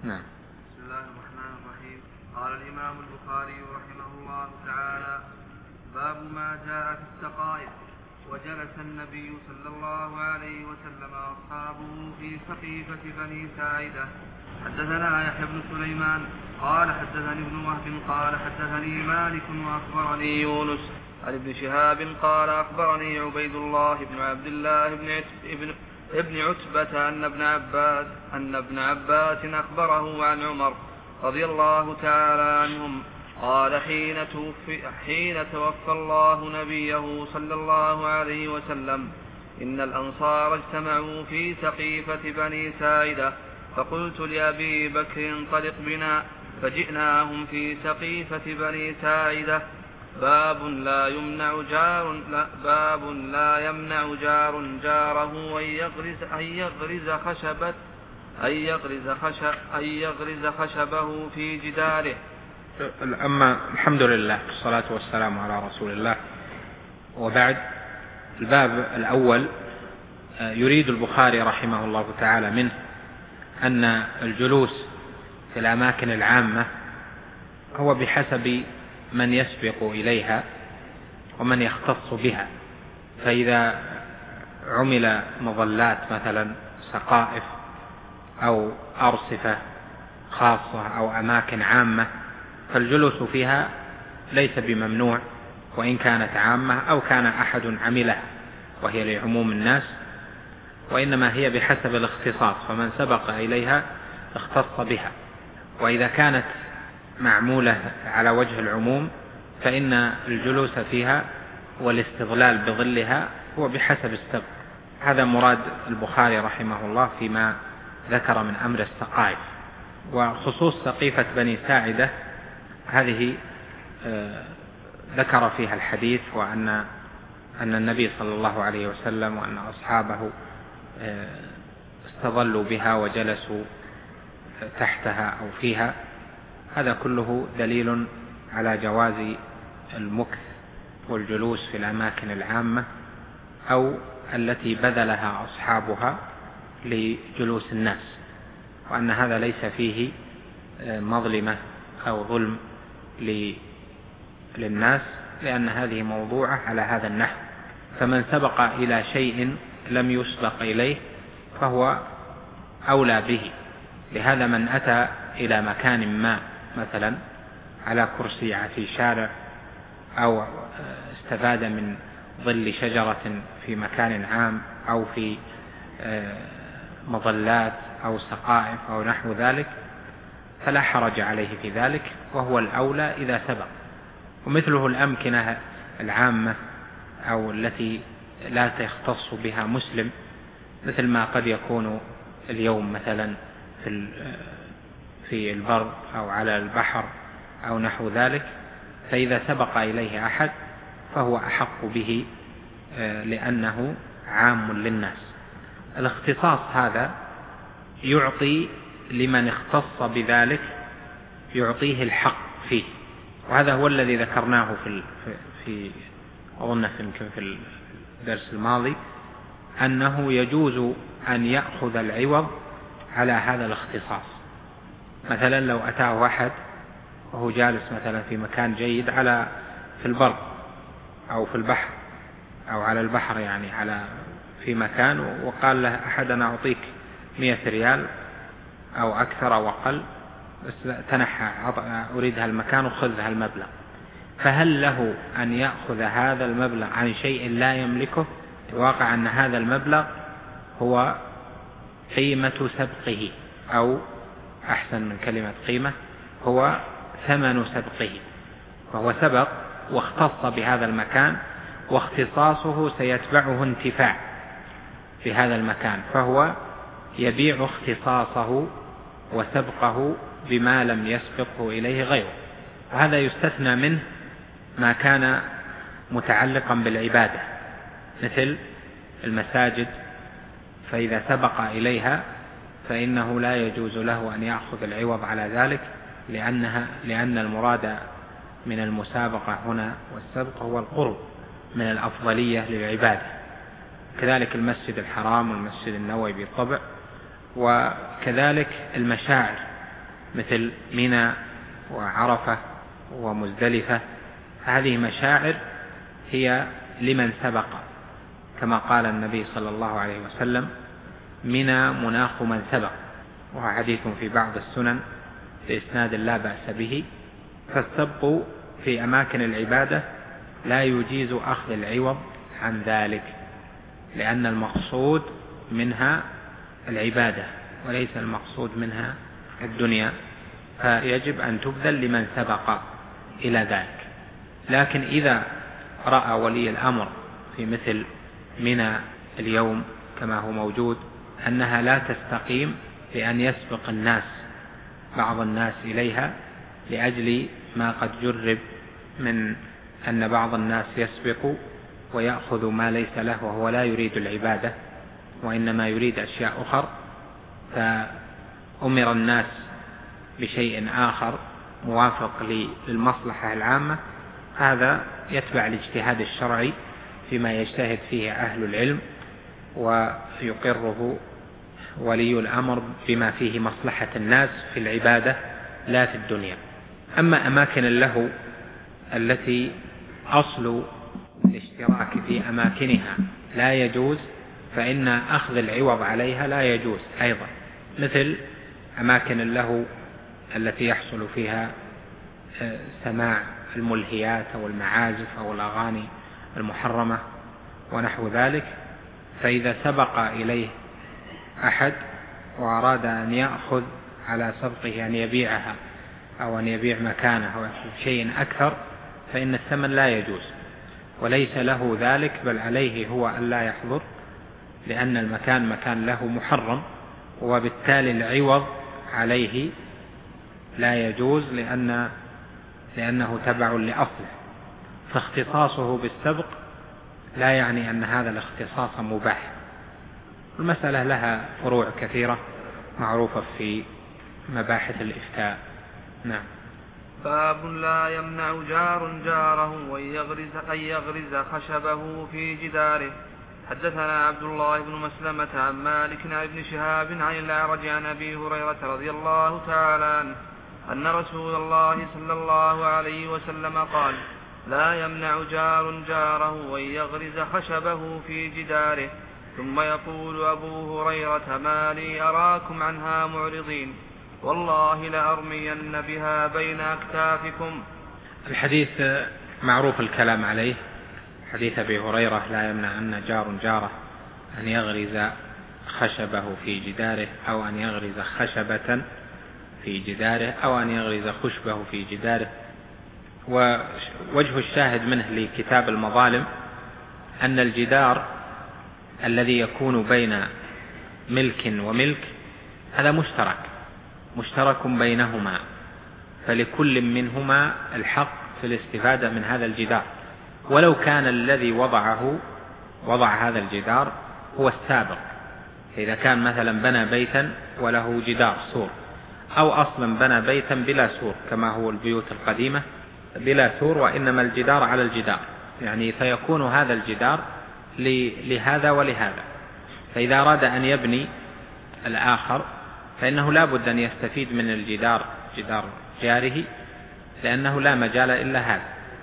نعم. بسم الله الرحمن الرحيم. قال الإمام البخاري رحمه الله تعالى: باب ما جاء في السقائف. وجلس النبي صلى الله عليه وسلم وأصحابه في سقيفة بني ساعدة. حدثنا يحيى بن سليمان قال حدثني ابن وهب قال حدثني مالك وأخبرني يونس عن ابن شهاب قال أخبرني عبيد الله بن عبد الله ابن عتبة أن ابن عباس أخبره عن عمر رضي الله تعالى عنهم قال حين توفى الله نبيه صلى الله عليه وسلم: إن الأنصار اجتمعوا في سقيفة بني ساعدة، فقلت لأبي بكر: انطلق بنا، فجئناهم في سقيفة بني ساعدة. باب لا يمنع جار جاره أن يغرز خشبه في جداره. أما الحمد لله والصلاة والسلام على رسول الله، وبعد. الباب الأول يريد البخاري رحمه الله تعالى منه أن الجلوس في الأماكن العامة هو بحسب من يسبق إليها ومن يختص بها. فإذا عمل مظلات مثلا سقائف أو أرصفة خاصة أو أماكن عامة فالجلوس فيها ليس بممنوع، وإن كانت عامة أو كان أحد عملها وهي لعموم الناس، وإنما هي بحسب الاختصاص، فمن سبق إليها اختص بها. وإذا كانت معمولة على وجه العموم فإن الجلوس فيها والاستظلال بظلها هو بحسب السبق. هذا مراد البخاري رحمه الله فيما ذكر من أمر السقائف. وخصوص سقيفة بني ساعدة هذه ذكر فيها الحديث، وأن النبي صلى الله عليه وسلم وأن أصحابه استظلوا بها وجلسوا تحتها أو فيها. هذا كله دليل على جواز المكث والجلوس في الأماكن العامة أو التي بذلها أصحابها لجلوس الناس، وأن هذا ليس فيه مظلمة أو ظلم للناس، لأن هذه موضوعة على هذا النحو. فمن سبق إلى شيء لم يسبق إليه فهو أولى به. لهذا من أتى إلى مكان ما مثلا على كرسي في شارع أو استفاد من ظل شجرة في مكان عام أو في مظلات أو سقائف أو نحو ذلك فلا حرج عليه في ذلك، وهو الأولى إذا سبق. ومثله الأمكنة العامة أو التي لا تختص بها مسلم، مثل ما قد يكون اليوم مثلا في البر أو على البحر أو نحو ذلك، فإذا سبق إليه أحد فهو أحق به لأنه عام للناس. الاختصاص هذا يعطي لمن اختص بذلك، يعطيه الحق فيه، وهذا هو الذي ذكرناه في أظن يمكن في الدرس الماضي، أنه يجوز أن يأخذ العوض على هذا الاختصاص. مثلا لو أتاه أحد وهو جالس مثلا في مكان جيد في البر أو في البحر أو على البحر، يعني في مكان، وقال له أحد: أنا أعطيك 100 ريال أو أكثر أو أقل، بس تنحى، أريد هالمكان وخذ هالمبلغ. فهل له أن يأخذ هذا المبلغ عن شيء لا يملكه؟ الواقع أن هذا المبلغ هو قيمة سبقه، أو أحسن من كلمة قيمة، هو ثمن سبقه، فهو سبق واختص بهذا المكان، واختصاصه سيتبعه انتفاع في هذا المكان، فهو يبيع اختصاصه وسبقه بما لم يسبقه إليه غيره. وهذا يستثنى منه ما كان متعلقا بالعبادة مثل المساجد، فإذا سبق إليها فإنه لا يجوز له أن يأخذ العوض على ذلك، لأن المراد من المسابقة هنا والسبق هو القرب من الأفضلية للعبادة. كذلك المسجد الحرام والمسجد النبوي بالطبع، وكذلك المشاعر مثل منى وعرفة ومزدلفة، هذه مشاعر هي لمن سبق، كما قال النبي صلى الله عليه وسلم: منى مناخ من سبق، وهو حديث في بعض السنن بإسناد لا بأس به. فالسبق في أماكن العبادة لا يجيز أخذ العوض عن ذلك، لأن المقصود منها العبادة وليس المقصود منها الدنيا، فيجب أن تبذل لمن سبق إلى ذلك. لكن إذا رأى ولي الأمر في مثل منى اليوم كما هو موجود أنها لا تستقيم بأن يسبق الناس بعض الناس إليها، لأجل ما قد جرب من أن بعض الناس يسبق ويأخذ ما ليس له وهو لا يريد العبادة وإنما يريد أشياء أخر، فأمر الناس بشيء آخر موافق للمصلحة العامة، هذا يتبع الاجتهاد الشرعي فيما يجتهد فيه أهل العلم ويقره ولي الأمر بما فيه مصلحة الناس في العبادة لا في الدنيا. أما أماكن اللهو التي أصل الاشتراك في أماكنها لا يجوز، فإن أخذ العوض عليها لا يجوز أيضا، مثل أماكن اللهو التي يحصل فيها سماع الملهيات أو المعازف أو الأغاني المحرمة ونحو ذلك. فإذا سبق إليه أحد وأراد أن يأخذ على سبقه أن يبيعها أو أن يبيع مكانه أو شيء أكثر، فإن الثمن لا يجوز وليس له ذلك، بل عليه هو أن لا يحضر، لأن المكان مكان له محرم، وبالتالي العوض عليه لا يجوز لأنه تبع لأصله. فاختصاصه بالسبق لا يعني أن هذا الاختصاص مباح. المسألة لها فروع كثيرة معروفة في مباحث الإفتاء. نعم. باب لا يمنع جار جاره أن يغرز خشبه في جداره. حدثنا عبد الله بن مسلمة عن مالك عن ابن شهاب عن الأعرج عن أبي هريرة رضي الله تعالى عنه أن رسول الله صلى الله عليه وسلم قال: لا يمنع جار جاره أن يغرز خشبه في جداره. ثم يقول أبو هريرة: ما لي أراكم عنها معرضين، والله لأرمين بها بين أكتافكم. الحديث معروف الكلام عليه، حديث أبي هريرة: لا يمنع أن جار جاره أن يغرز خشبه في جداره، أو أن يغرز خشبة في جداره، أو أن يغرز خشبه في جداره. ووجه الشاهد منه لكتاب المظالم أن الجدار الذي يكون بين ملك وملك هذا مشترك بينهما، فلكل منهما الحق في الاستفادة من هذا الجدار، ولو كان الذي وضع هذا الجدار هو السابق. إذا كان مثلا بنى بيتا وله جدار سور، أو أصلا بنى بيتا بلا سور كما هو البيوت القديمة بلا سور وإنما الجدار على الجدار، يعني فيكون هذا الجدار لهذا ولهذا. فإذا أراد أن يبني الآخر فإنه لا بد أن يستفيد من الجدار، جدار جاره، لأنه لا مجال إلا هذا.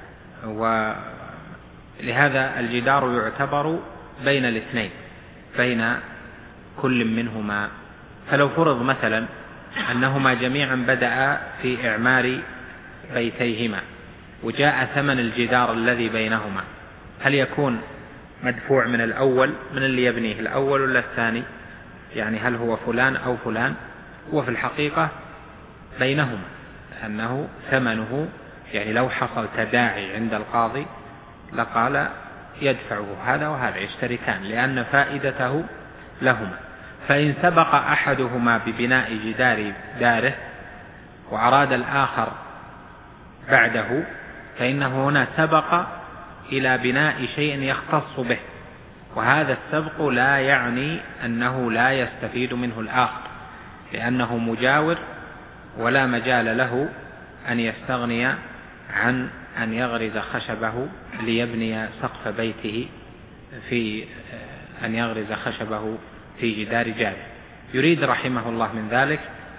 ولهذا الجدار يعتبر بين الاثنين، بين كل منهما. فلو فرض مثلا أنهما جميعا بدأ في إعمار بيتيهما وجاء ثمن الجدار الذي بينهما، هل يكون مدفوع من الأول، من اللي يبنيه الأول ولا الثاني؟ يعني هل هو فلان أو فلان؟ هو في الحقيقة بينهما، أنه ثمنه، يعني لو حصل تداعي عند القاضي لقال يدفعه هذا وهذا، يشتركان لأن فائدته لهما. فإن سبق أحدهما ببناء جدار داره وأراد الآخر بعده، فإنه هنا سبق إلى بناء شيء يختص به، وهذا السبق لا يعني أنه لا يستفيد منه الآخر، لأنه مجاور ولا مجال له أن يستغني عن أن يغرز خشبه ليبني سقف بيته، في أن يغرز خشبه في جدار جاره. يريد رحمه الله من ذلك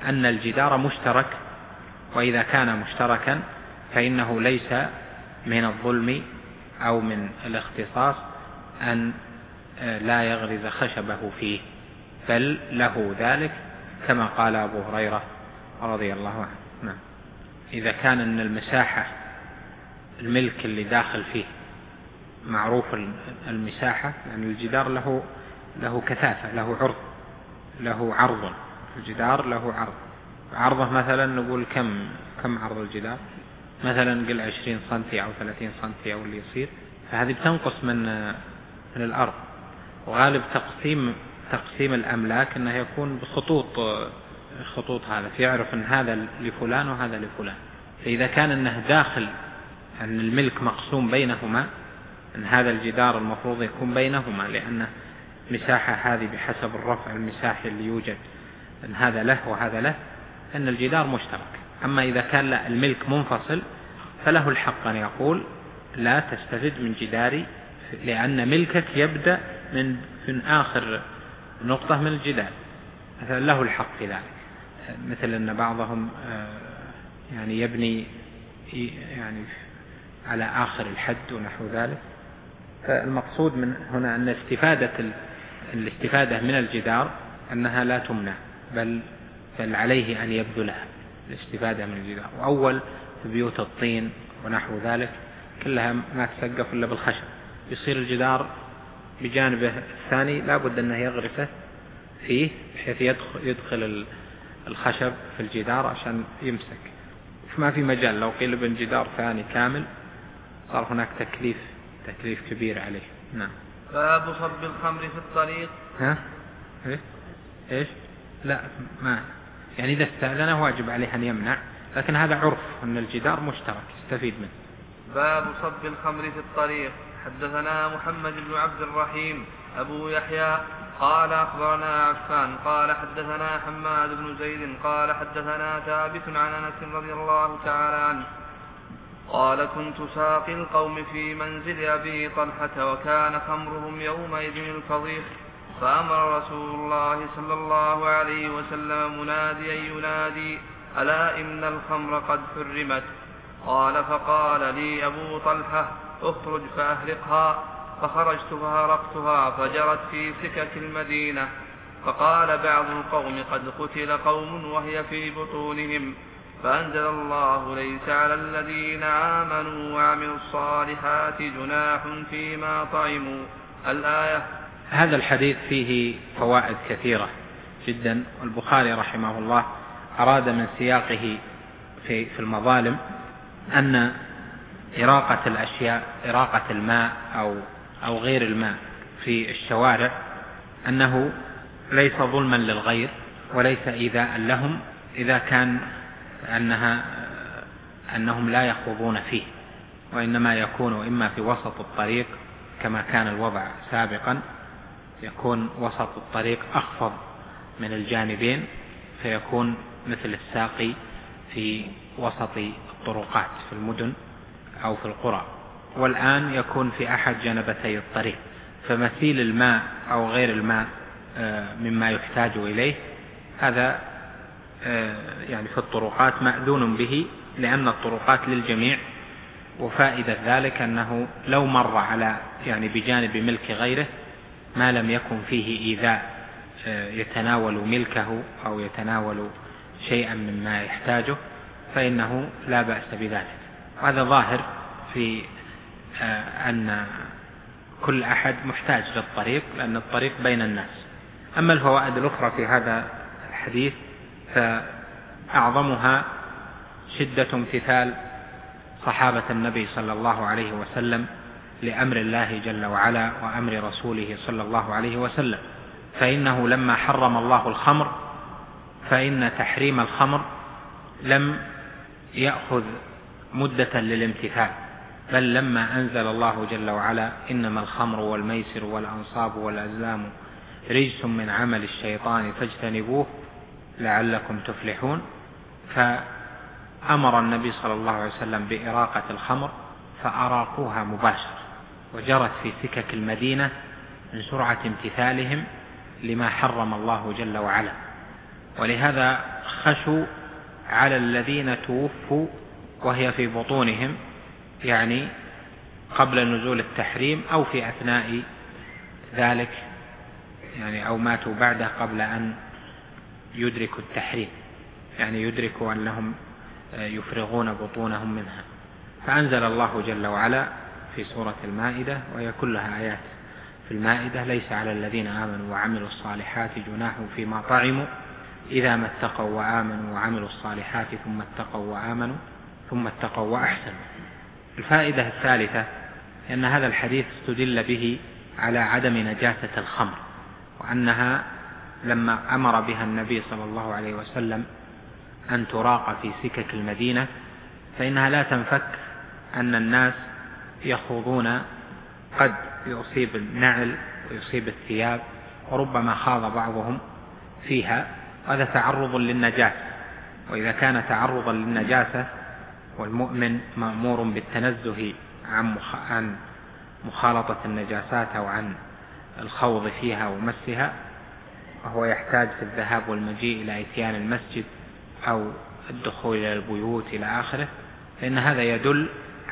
أن الجدار مشترك، وإذا كان مشتركا فإنه ليس من الظلم أو من الاختصاص أن لا يغرز خشبه فيه، بل له ذلك كما قال أبو هريرة رضي الله عنه. نعم. إذا كان أن المساحة الملك اللي داخل فيه معروف المساحة، يعني الجدار له كثافة، له عرض، الجدار له عرضه مثلا نقول كم عرض الجدار، مثلا قل 20 سنتي أو 30 سنتي أو اللي يصير، فهذه بتنقص من الأرض. وغالب تقسيم الأملاك أنه يكون بخطوط هذا، فيعرف أن هذا لفلان وهذا لفلان. فإذا كان أنه داخل أن الملك مقسوم بينهما، أن هذا الجدار المفروض يكون بينهما، لأن مساحة هذه بحسب الرفع المساحي اللي يوجد، أن هذا له وهذا له، أن الجدار مشترك. أما إذا كان الملك منفصل فله الحق أن يقول لا تستفد من جداري، لأن ملكك يبدأ من آخر نقطة من الجدار، مثلا له الحق في ذلك. مثل أن بعضهم يعني يبني يعني على آخر الحد ونحو ذلك. فالمقصود من هنا أن الاستفادة من الجدار أنها لا تمنع، بل عليه أن يبذلها الاستفادة من الجدار. وأول في بيوت الطين ونحو ذلك كلها ما تسقف إلا بالخشب، يصير الجدار بجانبه الثاني لا بد أنه يغرسه فيه بحيث يدخل الخشب في الجدار عشان يمسك، فما في مجال. لو قيل بن جدار ثاني كامل صار هناك تكليف كبير عليه. نعم. باب صب الخمر في الطريق. إيش؟ لا، ما يعني إذا استأذنه واجب عليه أن يمنع، لكن هذا عرف أن الجدار مشترك يستفيد منه. باب صب الخمر في الطريق. حدثنا محمد بن عبد الرحيم أبو يحيى قال أخبرنا عفان قال حدثنا حماد بن زيد قال حدثنا ثابت عن أنس رضي الله تعالى عنه قال كنت ساقي القوم في منزل أبي طلحة وكان خمرهم يومئذ الفضيح، فأمر رسول الله صلى الله عليه وسلم مناديا ينادي ألا إن الخمر قد حرمت. قال فقال لي أبو طلحة اخرج فأهرقها، فخرجت فهرقتها فجرت في سكك المدينة. فقال بعض القوم قد قتل قوم وهي في بطونهم، فأنزل الله ليس على الذين آمنوا وعملوا الصالحات جناح فيما طعموا الآية. هذا الحديث فيه فوائد كثيرة جدا، والبخاري رحمه الله أراد من سياقه في المظالم أن إراقة الأشياء، إراقة الماء أو غير الماء في الشوارع، أنه ليس ظلما للغير وليس إيذاء لهم إذا كان أنهم لا يخوضون فيه، وإنما يكون إما في وسط الطريق كما كان الوضع سابقا، يكون وسط الطريق أخفض من الجانبين فيكون مثل الساقي في وسط الطرقات في المدن أو في القرى، والآن يكون في أحد جانبتي الطريق، فمثيل الماء أو غير الماء مما يحتاج إليه هذا يعني في الطرقات مأذون به، لأن الطرقات للجميع. وفائدة ذلك أنه لو مر على يعني بجانب ملك غيره ما لم يكن فيه إيذاء يتناول ملكه أو يتناول شيئا مما يحتاجه فإنه لا بأس بذلك. وهذا ظاهر في أن كل أحد محتاج للطريق، لأن الطريق بين الناس. أما الفوائد الأخرى في هذا الحديث فأعظمها شدة امتثال صحابة النبي صلى الله عليه وسلم لأمر الله جل وعلا وأمر رسوله صلى الله عليه وسلم، فإنه لما حرم الله الخمر فإن تحريم الخمر لم يأخذ مدة للامتثال، بل لما أنزل الله جل وعلا إنما الخمر والميسر والأنصاب والأزلام رجس من عمل الشيطان فاجتنبوه لعلكم تفلحون، فأمر النبي صلى الله عليه وسلم بإراقة الخمر فأراقوها مباشرة، وجرت في سكك المدينة من سرعة امتثالهم لما حرم الله جل وعلا. ولهذا فخشوا على الذين توفوا وهي في بطونهم، يعني قبل نزول التحريم أو في أثناء ذلك، يعني أو ماتوا بعده قبل أن يدركوا التحريم، يعني يدركوا أنهم يفرغون بطونهم منها. فأنزل الله جل وعلا في سورة المائدة، وهي كلها آيات في المائدة: ليس على الذين آمنوا وعملوا الصالحات جناح فيما طعموا إذا ما اتقوا وآمنوا وعملوا الصالحات ثم اتقوا وآمنوا ثم اتقوا وأحسنوا. الفائدة الثالثة أن هذا الحديث استدل به على عدم نجاسة الخمر، وأنها لما أمر بها النبي صلى الله عليه وسلم أن تراق في سكك المدينة فإنها لا تنفك أن الناس يخوضون، قد يصيب النعل ويصيب الثياب، وربما خاض بعضهم فيها، وهذا تعرض للنجاسة. وإذا كان تعرضا للنجاسة والمؤمن مأمور بالتنزه عن مخالطة النجاسات أو عن الخوض فيها ومسها، وهو يحتاج في الذهاب والمجيء إلى إتيان المسجد أو الدخول إلى البيوت إلى آخره، فإن هذا يدل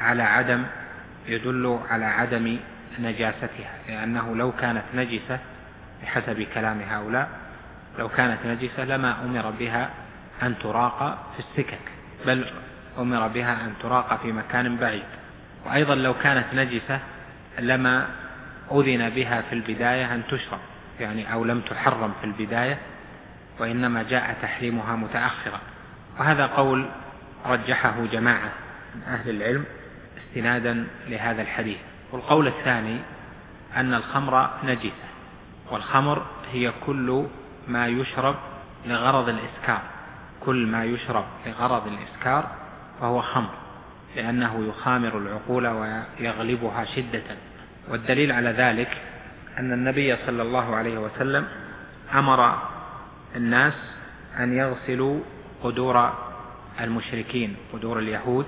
على عدم نجاستها، لأنه لو كانت نجسة بحسب كلام هؤلاء، لو كانت نجسة لما أمر بها أن تراق في السكك، بل أمر بها أن تراق في مكان بعيد. وأيضا لو كانت نجسة لما أذن بها في البداية أن تشرب، يعني أو لم تحرم في البداية، وإنما جاء تحريمها متأخرا. وهذا قول رجحه جماعة من أهل العلم استنادا لهذا الحديث. والقول الثاني أن الخمر نجسة، والخمر هي كل ما يشرب لغرض الإسكار، كل ما يشرب لغرض الإسكار فهو خمر، لأنه يخامر العقول ويغلبها شدة. والدليل على ذلك أن النبي صلى الله عليه وسلم أمر الناس أن يغسلوا قدور المشركين، قدور اليهود،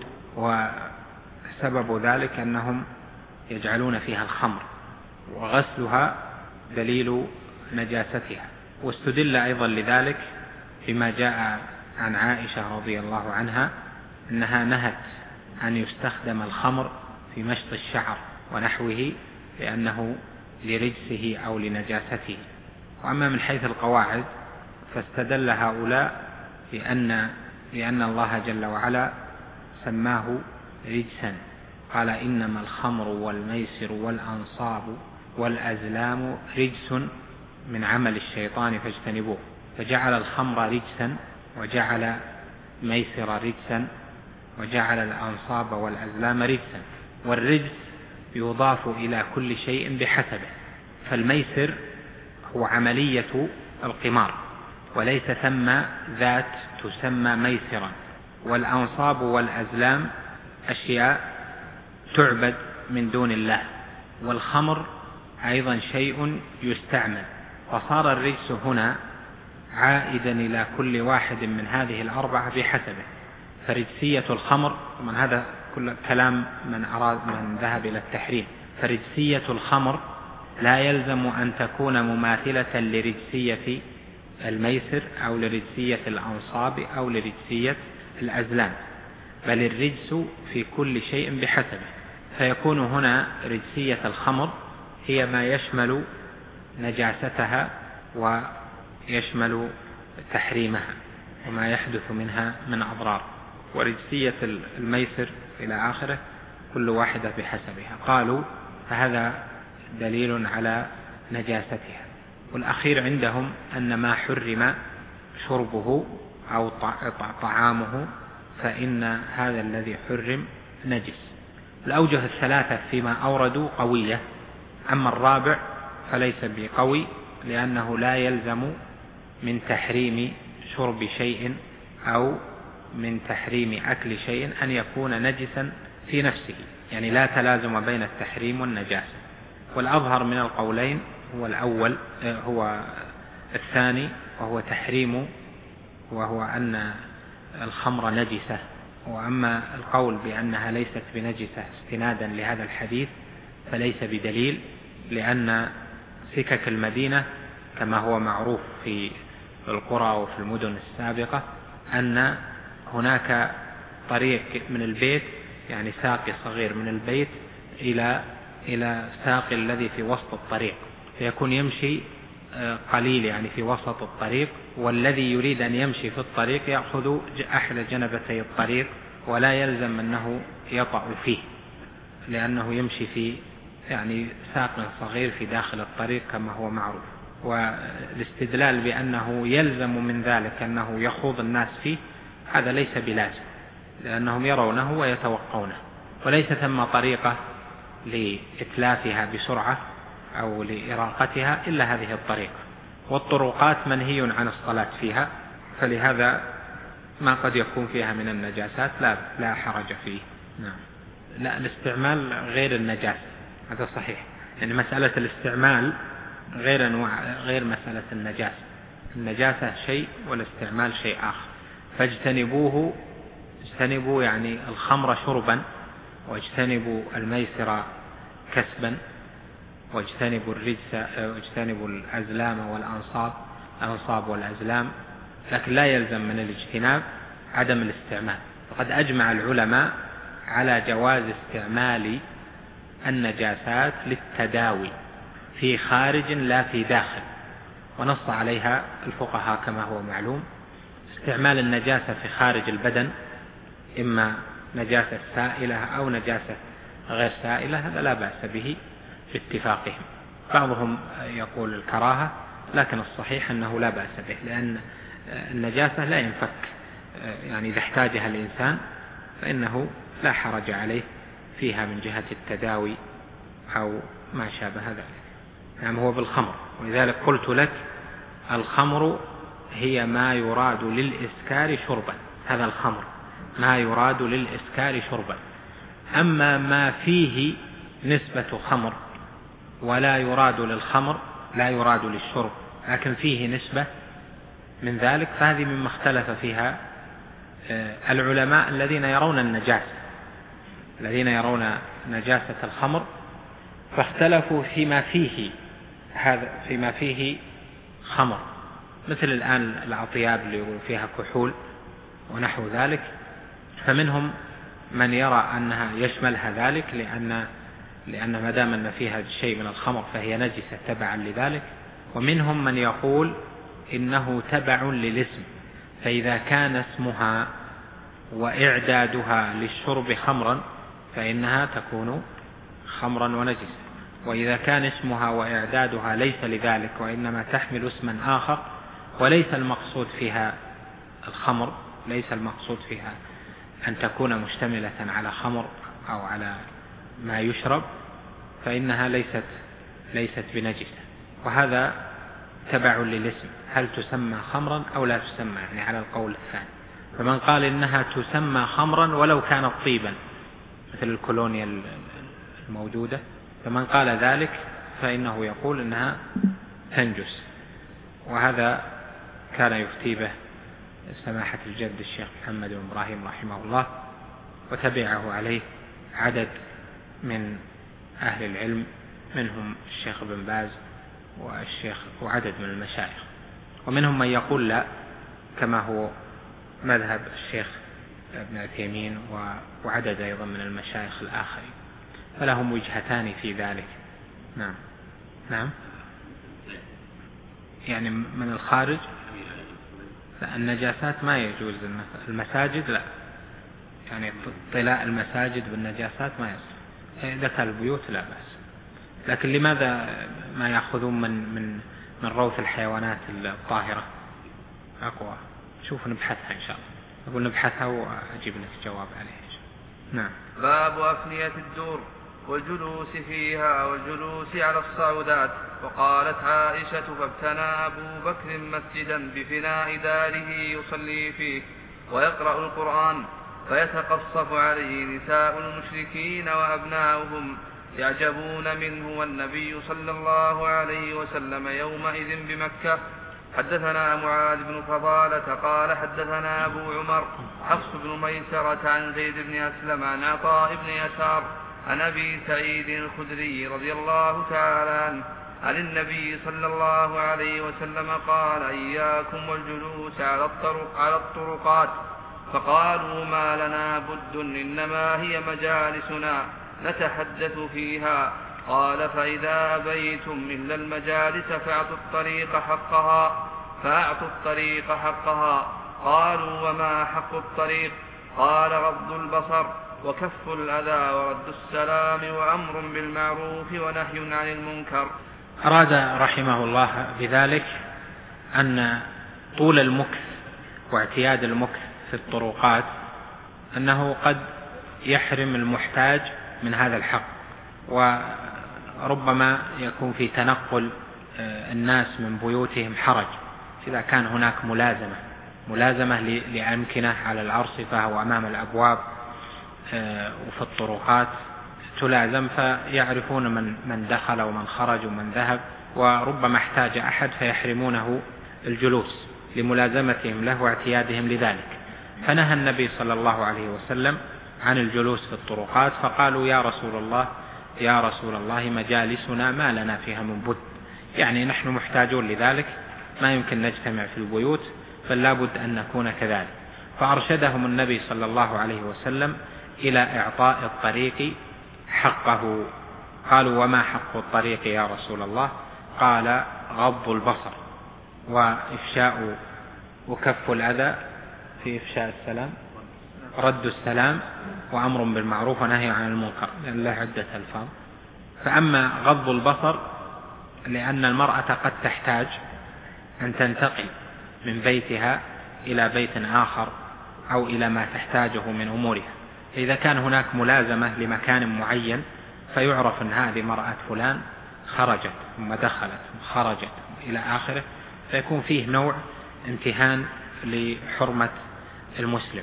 وسبب ذلك أنهم يجعلون فيها الخمر، وغسلها دليل نجاستها. واستدل أيضا لذلك بما جاء عن عائشة رضي الله عنها أنها نهت أن يستخدم الخمر في مشط الشعر ونحوه، لأنه لرجسه أو لنجاسته. وأما من حيث القواعد فاستدل هؤلاء لأن الله جل وعلا سماه رجسا، قال: إنما الخمر والميسر والأنصاب والأزلام رجس من عمل الشيطان فاجتنبوه، فجعل الخمر رجسا، وجعل ميسر رجسا، وجعل الأنصاب والأزلام رجسا. والرجس يضاف إلى كل شيء بحسبه، فالميسر هو عملية القمار، وليس ثم ذات تسمى ميسرا. والأنصاب والأزلام أشياء تعبد من دون الله. والخمر أيضا شيء يستعمل، فصار الرجس هنا عائدا إلى كل واحد من هذه الأربعة بحسبه. فرجسية الخمر، ومن هذا كل كلام من ذهب إلى التحريم، فرجسية الخمر لا يلزم أن تكون مماثلة لرجسية الميسر أو لرجسية الأنصاب أو لرجسية الأزلام، بل الرجس في كل شيء بحسبه. فيكون هنا رجسية الخمر هي ما يشمل نجاستها ويشمل تحريمها وما يحدث منها من أضرار، ورجسية الميسر إلى آخره كل واحدة بحسبها. قالوا فهذا دليل على نجاستها. والأخير عندهم أن ما حرم شربه أو طعامه فإن هذا الذي حرم نجس. الأوجه الثلاثة فيما أوردوا قوية، أما الرابع فليس بقوي، لأنه لا يلزم من تحريم شرب شيء أو من تحريم أكل شيء أن يكون نجسا في نفسه، يعني لا تلازم بين التحريم والنجاسة. والأظهر من القولين هو الثاني، وهو تحريم، وهو أن الخمر نجسة. وأما القول بأنها ليست بنجسة استنادا لهذا الحديث فليس بدليل، لأن سكك المدينة كما هو معروف في القرى وفي المدن السابقة أن هناك طريق من البيت، يعني ساقي صغير من البيت إلى ساقي الذي في وسط الطريق، فيكون يمشي قليل يعني في وسط الطريق، والذي يريد أن يمشي في الطريق يأخذ أحد جنبتي الطريق ولا يلزم أنه يطأ فيه، لأنه يمشي في يعني ساق صغير في داخل الطريق كما هو معروف. والاستدلال بأنه يلزم من ذلك أنه يخوض الناس فيه هذا ليس بلازم، لأنهم يرونه ويتوقونه، وليس ثم طريقة لإتلافها بسرعة أو لإراقتها إلا هذه الطريقة، والطرقات منهي عن الصلاة فيها، فلهذا ما قد يكون فيها من النجاسات لا حرج فيه. نعم. لا، الاستعمال غير النجاسة، هذا صحيح، يعني مسألة الاستعمال غير مسألة النجاسة. النجاسة شيء والاستعمال شيء آخر. اجتنبوا يعني الخمر شربا، واجتنبوا الميسر كسبا، واجتنبوا الرجس، واجتنبوا الأزلام والأنصاب والأزلام، لكن لا يلزم من الاجتناب عدم الاستعمال. فقد أجمع العلماء على جواز استعمال النجاسات للتداوي في خارج لا في داخل، ونص عليها الفقهاء كما هو معلوم. استعمال النجاسة في خارج البدن، إما نجاسة سائلة أو نجاسة غير سائلة، هذا لا بأس به باتفاقهم. بعضهم يقول الكراهة، لكن الصحيح أنه لا بأس به، لأن النجاسة لا ينفك، يعني إذا احتاجها الإنسان فإنه لا حرج عليه فيها من جهة التداوي أو ما شابه ذلك. يعني هو بالخمر، ولذلك قلت لك الخمر هي ما يراد للإسكار شربا، هذا الخمر ما يراد للإسكار شربا. أما ما فيه نسبة خمر ولا يراد للخمر، لا يراد للشرب لكن فيه نسبة من ذلك، فهذه مما اختلف فيها العلماء الذين يرون نجاسة الخمر، فاختلفوا فيما فيه خمر، مثل الآن الأطياب اللي يقول فيها كحول ونحو ذلك، فمنهم من يرى أنها يشملها ذلك، لأن ما دام أن فيها شيء من الخمر فهي نجسة تبعا لذلك. ومنهم من يقول إنه تبع للاسم، فإذا كان اسمها وإعدادها للشرب خمرا فإنها تكون خمرا ونجسة، وإذا كان اسمها وإعدادها ليس لذلك وإنما تحمل اسما آخر وليس المقصود فيها الخمر، ليس المقصود فيها أن تكون مشتملة على خمر أو على ما يشرب، فإنها ليست بنجسة. وهذا تبع للاسم، هل تسمى خمرا أو لا تسمى، يعني على القول الثاني. فمن قال إنها تسمى خمرا ولو كانت طيبا مثل الكولونيا الموجودة، فمن قال ذلك فإنه يقول إنها تنجس. وهذا كان يفتي به سماحة الجد الشيخ محمد بن إبراهيم رحمه الله، وتبعه عليه عدد من أهل العلم، منهم الشيخ بن باز وعدد من المشايخ. ومنهم من يقول لا، كما هو مذهب الشيخ ابن عثيمين وعدد أيضا من المشايخ الآخرين، فلهم وجهتان في ذلك. نعم يعني من الخارج النجاسات ما يجوز، المساجد لا، يعني طلاء المساجد بالنجاسات ما يصح، إذا كان البيوت لا بأس. لكن لماذا ما يأخذون من روث الحيوانات الطاهرة؟ أقوى، شوف نبحثها إن شاء الله، أقول نبحثها وأجيب لك جواب عليها. نعم. باب أفنية الدور والجلوس فيها والجلوس على الصعودات. وقالت عائشة: فابتنى أبو بكر مسجدا بفناء داره يصلي فيه ويقرأ القرآن، فيتقصف عليه نساء المشركين وأبناؤهم يعجبون منه، والنبي صلى الله عليه وسلم يومئذ بمكة. حدثنا معاذ بن فضالة قال حدثنا أبو عمر حفص بن ميسرة عن زيد بن أسلم عن عطاء بن يسار عن أبي سعيد الخدري رضي الله تعالى عنه عن النبي صلى الله عليه وسلم قال: إياكم والجلوس على الطرقات. فقالوا: ما لنا بد، إنما هي مجالسنا نتحدث فيها. قال: فإذا أبيتم إلا المجالس فأعطوا الطريق حقها. قالوا: وما حق الطريق؟ قال: غض البصر وكف الأذى ورد السلام وأمر بالمعروف ونهي عن المنكر. أراد رحمه الله بذلك أن طول المكث واعتياد المكث في الطرقات أنه قد يحرم المحتاج من هذا الحق، وربما يكون في تنقل الناس من بيوتهم حرج إذا كان هناك ملازمة لأمكنة على الأرصفة وأمام الأبواب وفي الطرقات تلازم، فيعرفون من دخل ومن خرج ومن ذهب، وربما احتاج أحد فيحرمونه الجلوس لملازمتهم له واعتيادهم لذلك. فنهى النبي صلى الله عليه وسلم عن الجلوس في الطرقات، فقالوا: يا رسول الله مجالسنا ما لنا فيها من بد، يعني نحن محتاجون لذلك، ما يمكن نجتمع في البيوت، بل لا بد أن نكون كذلك. فأرشدهم النبي صلى الله عليه وسلم إلى إعطاء الطريق حقه. قالوا: وما حق الطريق يا رسول الله؟ قال: غض البصر وإفشاء وكف الأذى في إفشاء السلام، رد السلام، وأمر بالمعروف ونهي عن المنكر، لأن له عدة ألفاظ. فأما غض البصر لأن المرأة قد تحتاج أن تنتقل من بيتها إلى بيت آخر أو إلى ما تحتاجه من أمورها، فإذا كان هناك ملازمة لمكان معين فيعرف أن هذه مرأة فلان خرجت ثم دخلت ثم خرجت إلى آخره، فيكون فيه نوع امتهان لحرمة المسلم.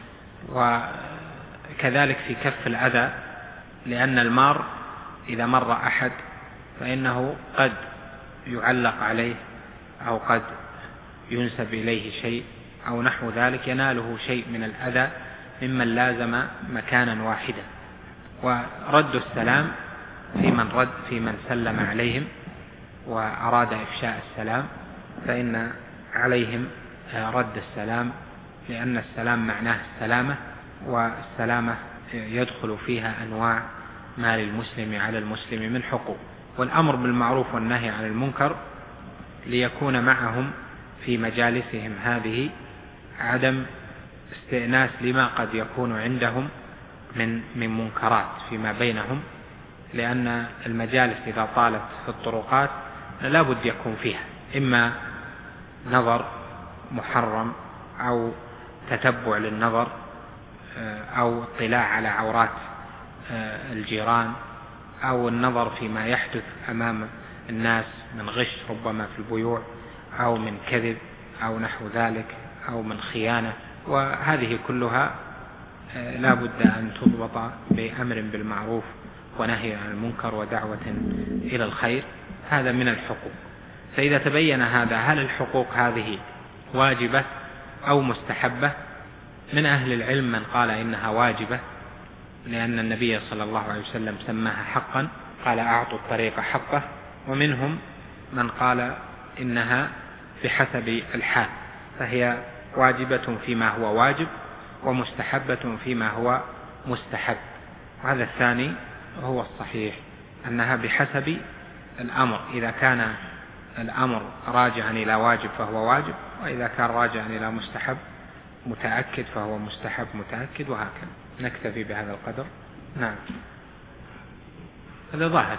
وكذلك في كف الأذى، لأن المار إذا مر أحد فإنه قد يعلق عليه أو قد ينسب إليه شيء أو نحو ذلك يناله شيء من الأذى ممن لازم مكانا واحدا. ورد السلام في من سلم عليهم وأراد إفشاء السلام، فإن عليهم رد السلام، لأن السلام معناه السلامة، والسلامة يدخل فيها أنواع ما للمسلم على المسلم من حقوق. والأمر بالمعروف والنهي عن المنكر ليكون معهم في مجالسهم هذه عدم استئناس لما قد يكون عندهم من منكرات فيما بينهم، لأن المجالس إذا طالت في الطرقات لا بد يكون فيها إما نظر محرم أو تتبع للنظر أو اطلاع على عورات الجيران أو النظر فيما يحدث أمام الناس من غش ربما في البيوع أو من كذب أو نحو ذلك أو من خيانة، وهذه كلها لا بد أن تضبط بأمر بالمعروف ونهي عن المنكر ودعوة إلى الخير. هذا من الحقوق. فإذا تبين هذا، هل الحقوق هذه واجبة أو مستحبة؟ من أهل العلم من قال إنها واجبة، لأن النبي صلى الله عليه وسلم سماها حقا، قال: أعطوا الطريق حقه. ومنهم من قال إنها بحسب الحال، فهي واجبة فيما هو واجب ومستحبة فيما هو مستحب. وهذا الثاني هو الصحيح، أنها بحسب الأمر، إذا كان الأمر راجعا إلى واجب فهو واجب، وإذا كان راجعا إلى مستحب متأكد فهو مستحب متأكد، وهكذا. نكتفي بهذا القدر. نعم، هذا ظاهر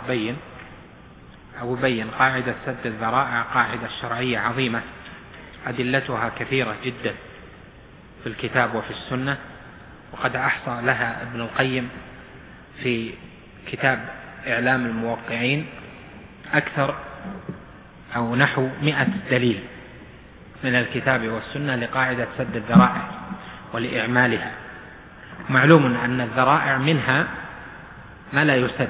بين قاعدة سد الذرائع قاعدة شرعية عظيمة أدلتها كثيرة جدا في الكتاب وفي السنة، وقد أحصى لها ابن القيم في كتاب إعلام الموقعين أكثر أو نحو 100 دليل من الكتاب والسنة لقاعدة سد الذرائع ولإعمالها. معلوم أن الذرائع منها ما لا يسد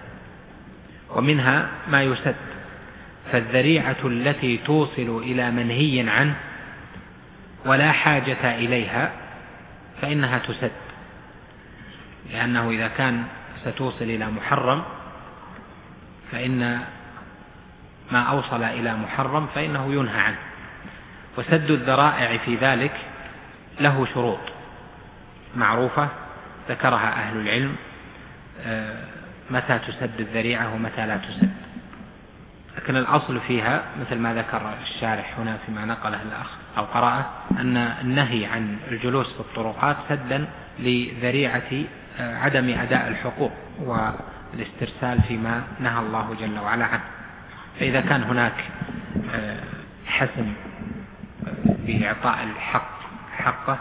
ومنها ما يسد، فالذريعة التي توصل إلى منهي عنه ولا حاجة إليها فإنها تسد، لأنه إذا كان ستوصل إلى محرم فإن ما أوصل إلى محرم فإنه ينهى عنه. وسد الذرائع في ذلك له شروط معروفة ذكرها أهل العلم، متى تسد الذريعة ومتى لا تسد. لكن الأصل فيها مثل ما ذكر الشارح هنا فيما نقله الأخ أو قرأه، أن النهي عن الجلوس في الطرقات سدا لذريعة عدم أداء الحقوق والاسترسال فيما نهى الله جل وعلا عنه. فإذا كان هناك حسم بإعطاء الحق حقه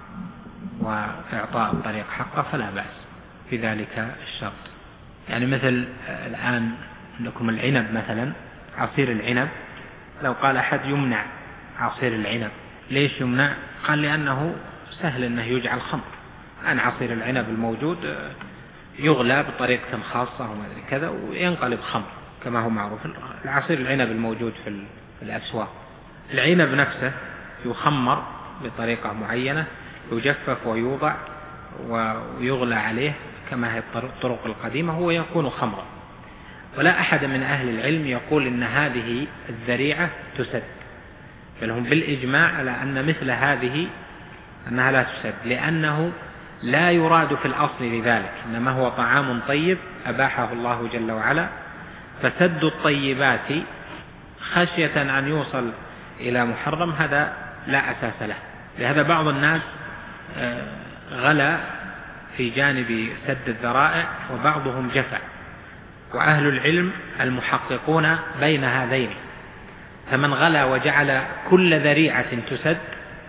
وإعطاء الطريق حقه فلا بأس في ذلك الشرط. يعني مثل الآن لكم العنب مثلا، عصير العنب، لو قال أحد يمنع عصير العنب، ليش يمنع؟ قال لأنه سهل أنه يجعل خمر. أن عصير العنب الموجود يغلى بطريقة خاصة وما أدري كذا وينقلب خمر كما هو معروف. العصير العنب الموجود في الأسواق، العنب نفسه يخمر بطريقة معينة، يجفف ويوضع ويغلى عليه كما هي الطرق القديمة، هو يكون خمرا. ولا أحد من أهل العلم يقول إن هذه الذريعة تسد، بل هم بالإجماع على أن مثل هذه أنها لا تسد، لأنه لا يراد في الأصل لذلك، إنما هو طعام طيب أباحه الله جل وعلا. فسد الطيبات خشية أن يوصل إلى محرم هذا لا أساس له. لهذا بعض الناس غلا في جانب سد الذرائع وبعضهم جفع، وأهل العلم المحققون بين هذين. فمن غلا وجعل كل ذريعة تسد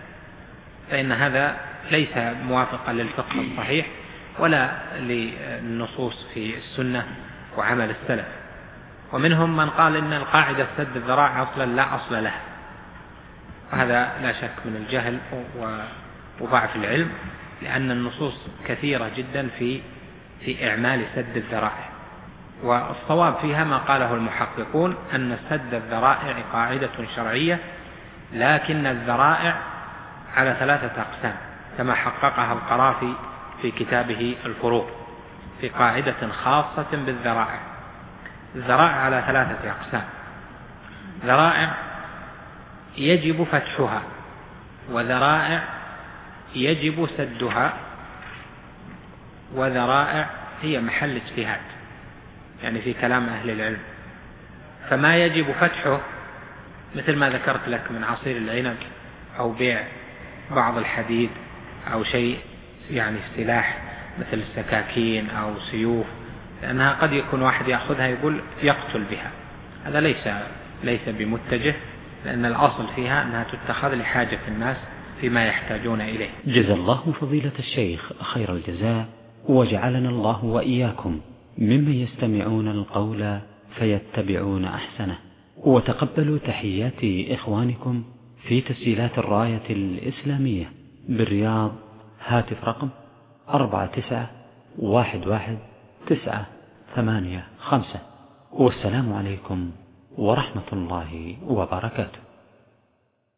فإن هذا ليس موافقا للفقه الصحيح ولا للنصوص في السنة وعمل السلف. ومنهم من قال إن القاعدة سد الذرائع أصلا لا أصل لها، وهذا لا شك من الجهل وضعف العلم، لأن النصوص كثيرة جدا في إعمال سد الذرائع. والصواب فيها ما قاله المحققون أن سد الذرائع قاعدة شرعية، لكن الذرائع على 3 أقسام كما حققها القرافي في كتابه الفروق في قاعدة خاصة بالذرائع. الذرائع على 3 أقسام: ذرائع يجب فتحها، وذرائع يجب سدها، وذرائع هي محل اجتهاد يعني في كلام أهل العلم. فما يجب فتحه مثل ما ذكرت لك من عصير العنب أو بيع بعض الحديد أو شيء يعني سلاح مثل السكاكين أو سيوف، لأنها قد يكون واحد يأخذها يقول يقتل بها، هذا ليس بمتجه، لأن الأصل فيها أنها تتخذ لحاجة الناس فيما يحتاجون إليه. جزا الله فضيلة الشيخ خير الجزاء، وجعلنا الله وإياكم ممن يستمعون القول فيتبعون أحسنه. وتقبلوا تحيات إخوانكم في تسجيلات الراية الإسلامية بالرياض، هاتف رقم 49111985. والسلام عليكم ورحمة الله وبركاته.